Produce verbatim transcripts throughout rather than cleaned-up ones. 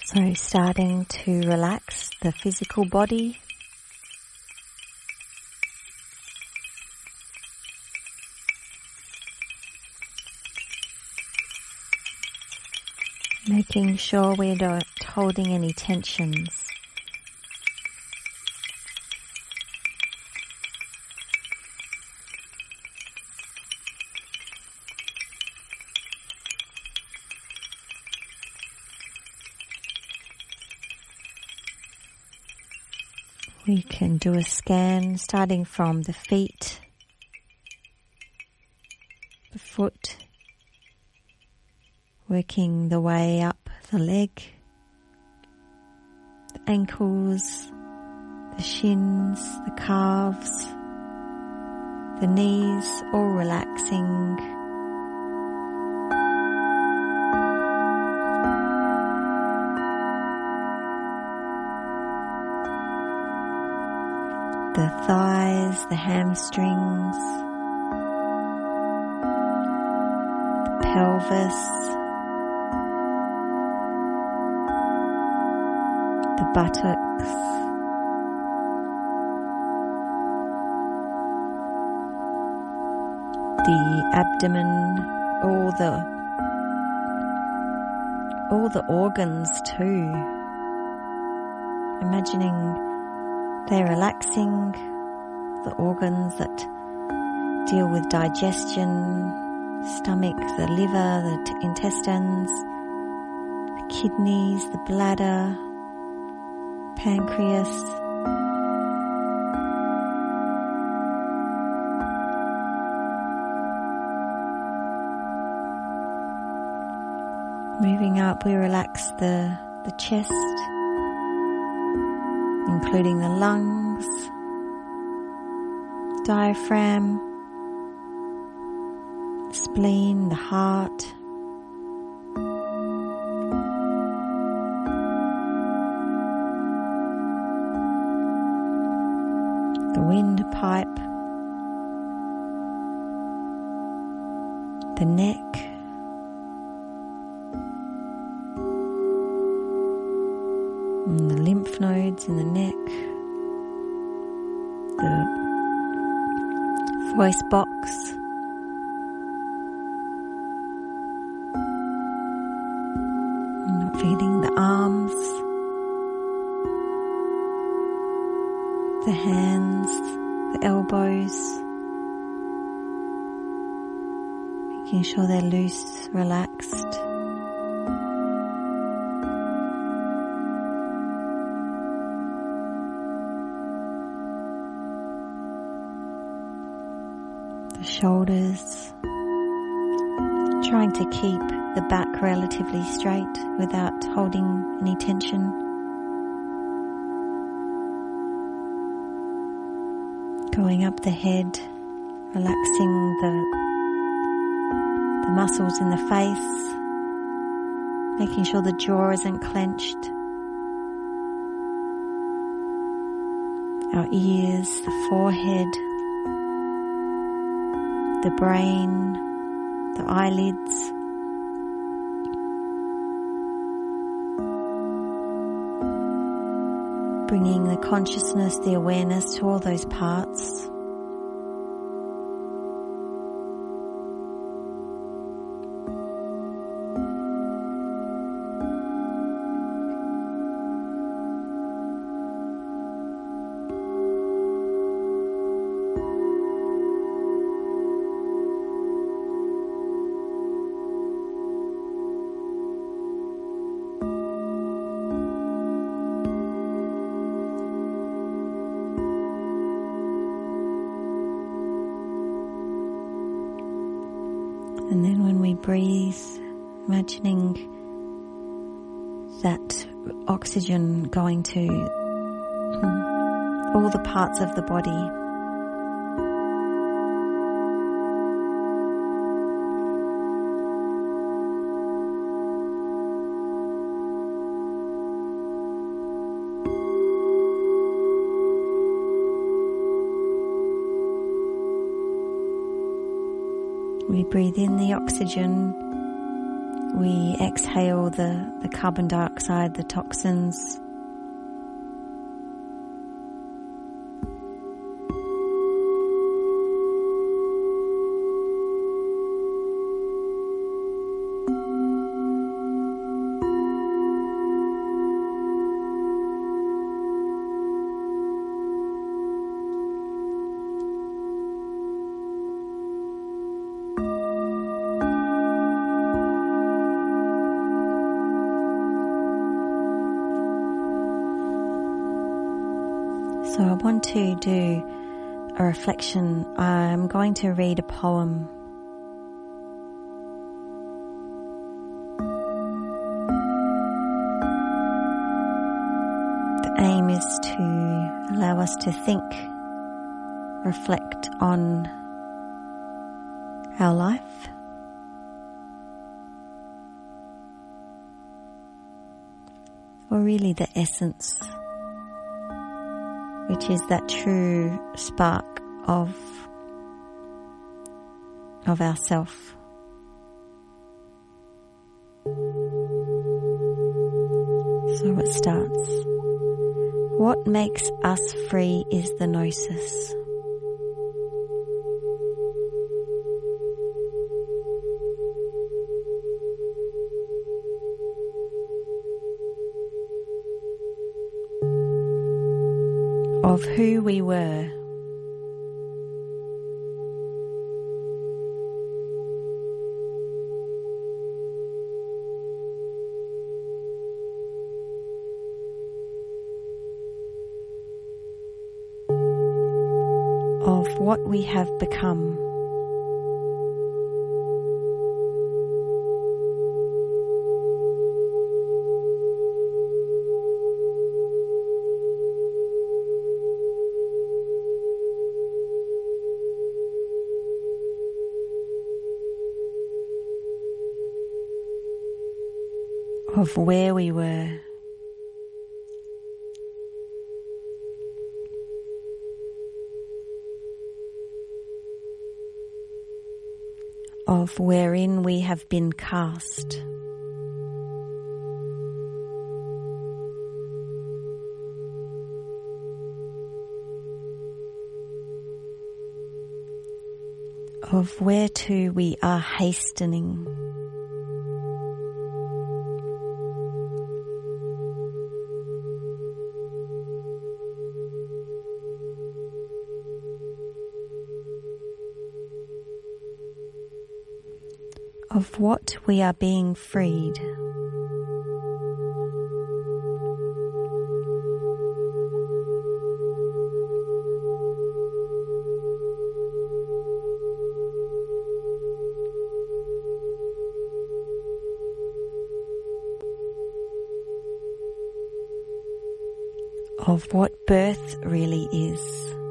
So starting to relax the physical body, making sure we're not holding any tensions. We can do a scan starting from the feet, the foot, working the way up the leg, the ankles, the shins, the calves, the knees, all relaxing. The thighs, the hamstrings, the pelvis, the buttocks, the abdomen, all the all the organs too. Imagining they're relaxing, the organs that deal with digestion, stomach, the liver, the t- intestines, the kidneys, the bladder, pancreas. Moving up, we relax the, the chest, including the lungs, diaphragm, spleen, the heart, the windpipe, the neck, and the lymph nodes in the neck, the voice box, and feeling the arms, the hands, the elbows, making sure they're loose, relaxed. The shoulders, trying to keep the back relatively straight without holding any tension. Going up the head, relaxing the, the muscles in the face, making sure the jaw isn't clenched. Our ears, the forehead, the brain, the eyelids. Bringing the consciousness, the awareness to all those parts. And then when we breathe, imagining that oxygen going to all the parts of the body. We breathe in the oxygen we exhale the, the carbon dioxide, the toxins. So I want to do a reflection. I'm going to read a poem. The aim is to allow us to think, reflect on our life, or really the essence, which is that true spark of, of ourself. So it starts. What makes us free is the gnosis. Of who we were. Of what we have become. Of where we were. Of wherein we have been cast. Of whereto we are hastening. Of what we are being freed. Of what birth really is.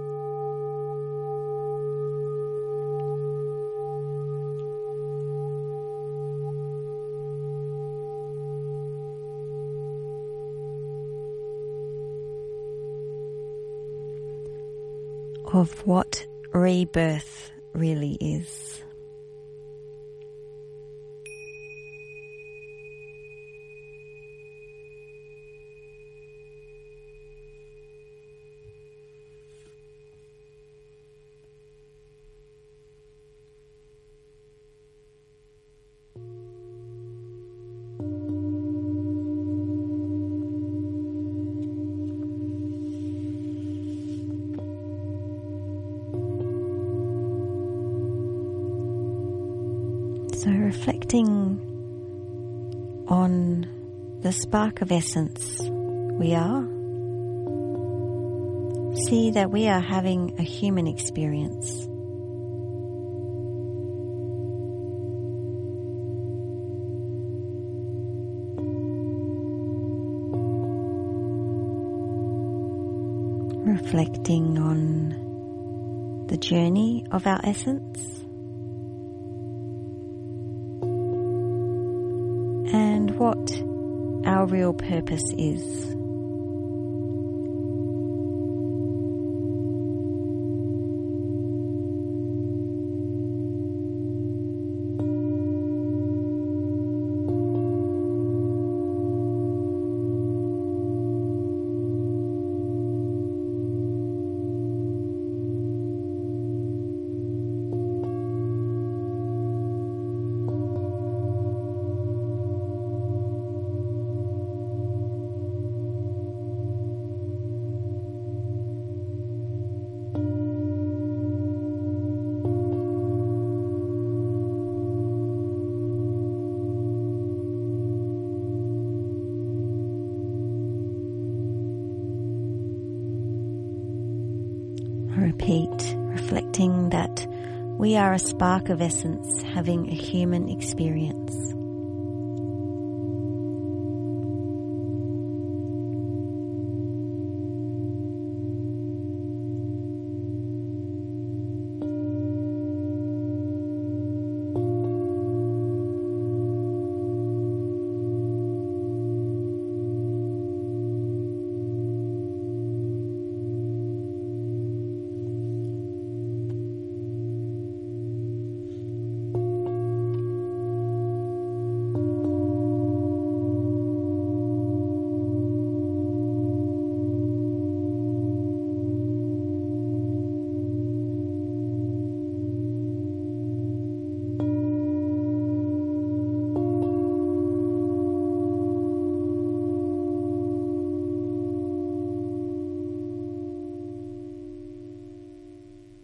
Of what rebirth really is. So reflecting on the spark of essence we are, see that we are having a human experience. Reflecting on the journey of our essence. And what our real purpose is. Repeat, reflecting that we are a spark of essence having a human experience.